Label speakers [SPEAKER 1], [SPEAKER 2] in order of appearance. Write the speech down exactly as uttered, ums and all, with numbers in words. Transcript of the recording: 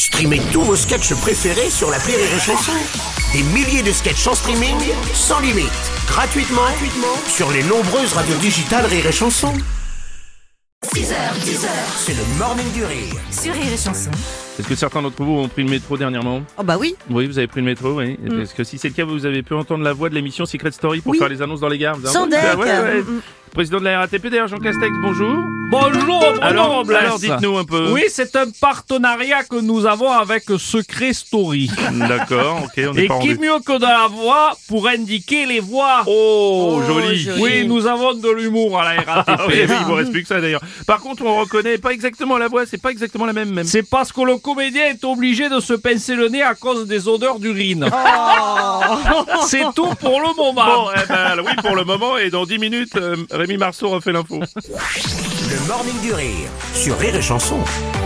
[SPEAKER 1] Streamez tous vos sketchs préférés sur l'appli Rire et Chanson. Des milliers de sketchs en streaming, sans limite, gratuitement, gratuitement sur les nombreuses radios digitales Rire et Chanson. six heures, dix heures, c'est le Morning du Rire
[SPEAKER 2] Sur Rire et Chanson.
[SPEAKER 3] Est-ce que certains d'entre vous ont pris le métro dernièrement ?
[SPEAKER 2] Oh bah oui.
[SPEAKER 3] Oui, vous avez pris le métro, oui.
[SPEAKER 2] Mm.
[SPEAKER 3] Parce que si c'est le cas, vous avez pu entendre la voix de l'émission Secret Story pour
[SPEAKER 2] Oui.
[SPEAKER 3] faire les annonces dans les gares. Vous avez
[SPEAKER 2] Sans
[SPEAKER 3] entendu ça ?
[SPEAKER 2] deck.
[SPEAKER 3] Ouais, ouais.
[SPEAKER 2] Mm.
[SPEAKER 3] Président de la R A T P d'ailleurs, Jean Castex, bonjour.
[SPEAKER 4] Bonjour, Bruno
[SPEAKER 3] Alors,
[SPEAKER 4] Robles.
[SPEAKER 3] alors dites-nous un peu.
[SPEAKER 4] Oui, c'est un partenariat que nous avons avec Secret Story.
[SPEAKER 3] D'accord, ok, on n'est
[SPEAKER 4] Et
[SPEAKER 3] pas
[SPEAKER 4] qui
[SPEAKER 3] rendu.
[SPEAKER 4] mieux que de la voix pour indiquer les voix.
[SPEAKER 3] Oh,
[SPEAKER 2] Oh,
[SPEAKER 3] joli.
[SPEAKER 2] joli.
[SPEAKER 4] Oui, nous avons de l'humour à la R A T P.
[SPEAKER 3] Ah oui, oui, il vous reste plus que ça d'ailleurs. Par contre, on reconnaît pas exactement la voix, c'est pas exactement la même même.
[SPEAKER 4] C'est parce que le comédien est obligé de se pincer le nez à cause des odeurs d'urine. C'est tout pour le moment.
[SPEAKER 3] Bon, eh ben oui, pour le moment, et dans dix minutes, euh, Rémi Marceau refait l'info.
[SPEAKER 1] Le Morning du Rire sur Rire et Chanson.